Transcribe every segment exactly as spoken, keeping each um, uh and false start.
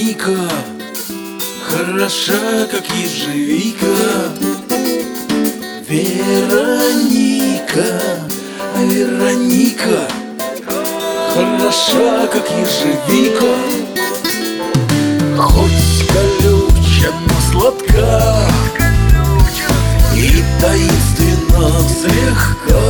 Вероника, хороша, как ежевика. Вероника, Вероника, хороша, как ежевика. Хоть колюча, но сладка и таинственно слегка.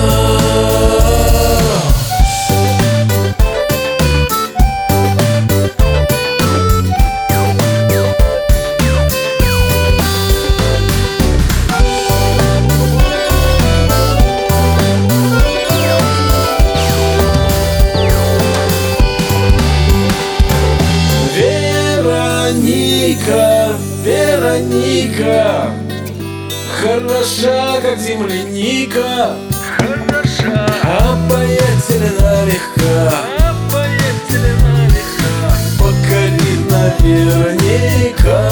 Вероника, Вероника, хороша, как земляника. Хороша, Обаятельна, легка, обаятельна, легка, покорит наверняка.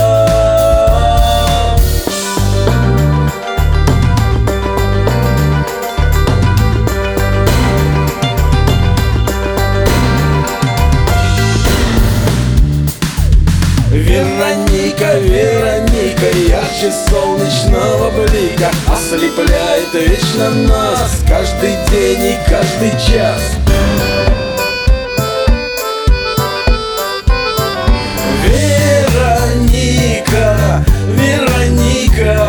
Вероника, Вероника, ярче солнечного блика, ослепляет вечно нас каждый день и каждый час. Вероника, Вероника,